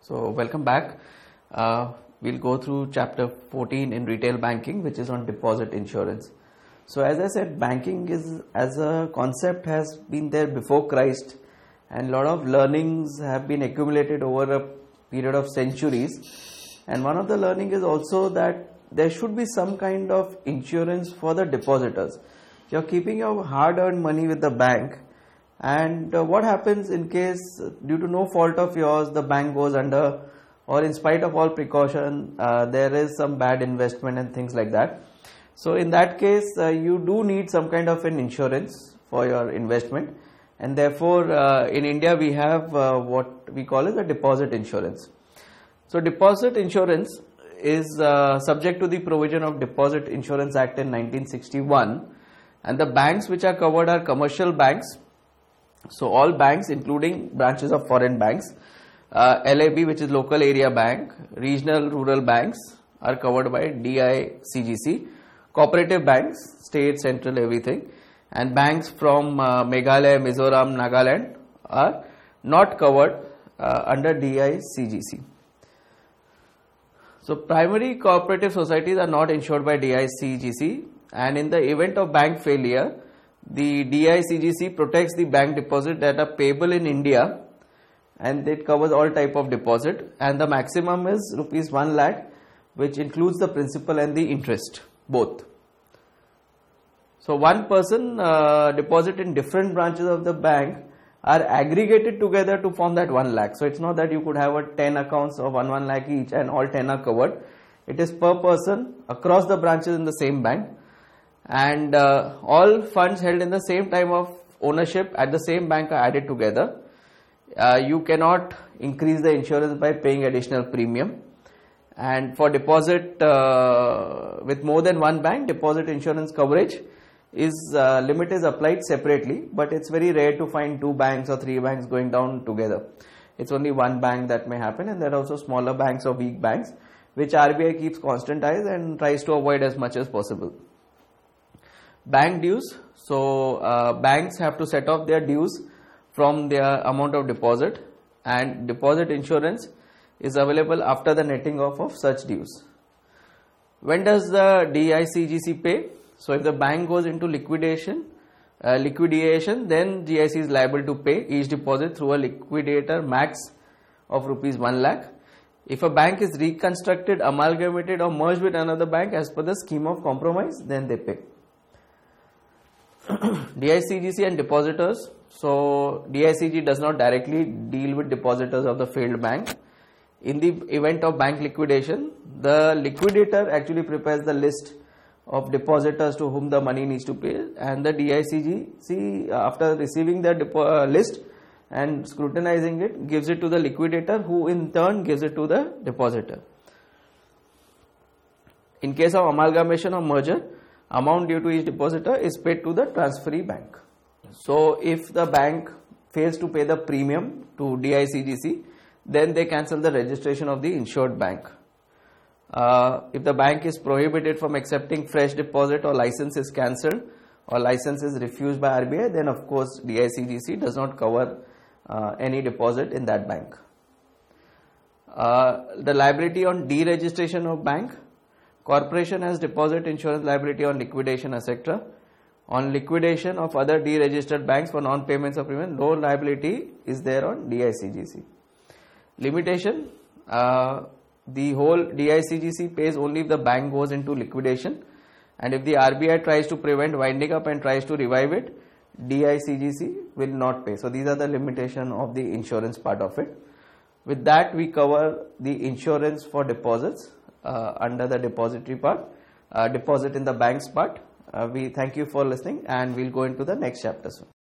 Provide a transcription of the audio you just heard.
So welcome back. We'll go through chapter 14 in retail banking, which is on deposit insurance. So as I said, banking is as a concept has been there before Christ, and a lot of learnings have been accumulated over a period of centuries. And one of the learning is also that there should be some kind of insurance for the depositors. You're keeping your hard-earned money with the bank, and what happens in case due to no fault of yours the bank goes under, or in spite of all precaution there is some bad investment and things like that. So in that case you do need some kind of an insurance for your investment, and therefore in India we have what we call as a deposit insurance. So deposit insurance is subject to the provision of Deposit Insurance Act in 1961, and the banks which are covered are commercial banks. So all banks, including branches of foreign banks, LAB, which is local area bank, regional rural banks are covered by DICGC, cooperative banks, state, central, everything, and banks from Meghalaya, Mizoram, Nagaland are not covered under DICGC. So primary cooperative societies are not insured by DICGC, and in the event of bank failure, the DICGC protects the bank deposit that are payable in India, and it covers all type of deposit, and the maximum is rupees 1 lakh, which includes the principal and the interest both. So one person deposit in different branches of the bank are aggregated together to form that 1 lakh. So it's not that you could have 10 accounts of 1 lakh each and all 10 are covered. It is per person across the branches in the same bank, and all funds held in the same time of ownership at the same bank are added together. You cannot increase the insurance by paying additional premium, and for deposit with more than one bank, deposit insurance coverage is limit is applied separately, but it's very rare to find 2 banks or 3 banks going down together. It's only one bank that may happen, and there are also smaller banks or weak banks which RBI keeps constant eyes and tries to avoid as much as possible. Bank dues. So banks have to set off their dues from their amount of deposit, and deposit insurance is available after the netting off of such dues. When does the DICGC pay? So if the bank goes into liquidation, then GIC is liable to pay each deposit through a liquidator max of rupees 1 lakh. If a bank is reconstructed, amalgamated or merged with another bank as per the scheme of compromise, then they pay. DICGC and depositors. So DICG does not directly deal with depositors of the failed bank. In the event of bank liquidation, the liquidator actually prepares the list of depositors to whom the money needs to pay, and the DICGC, after receiving the list and scrutinizing it, gives it to the liquidator, who in turn gives it to the depositor. In case of amalgamation or merger, amount due to each depositor is paid to the transferee bank. So if the bank fails to pay the premium to DICGC, then they cancel the registration of the insured bank. If the bank is prohibited from accepting fresh deposit, or license is cancelled, or license is refused by RBI, then of course DICGC does not cover any deposit in that bank. The liability on deregistration of bank. Corporation has deposit insurance liability on liquidation, etc. On liquidation of other deregistered banks for non-payments of premium, no liability is there on DICGC. Limitation. The whole DICGC pays only if the bank goes into liquidation, and if the RBI tries to prevent winding up and tries to revive it, DICGC will not pay. So these are the limitation of the insurance part of it. With that, we cover the insurance for deposits under the depository part, deposit in the banks part. We thank you for listening, and we'll go into the next chapter soon.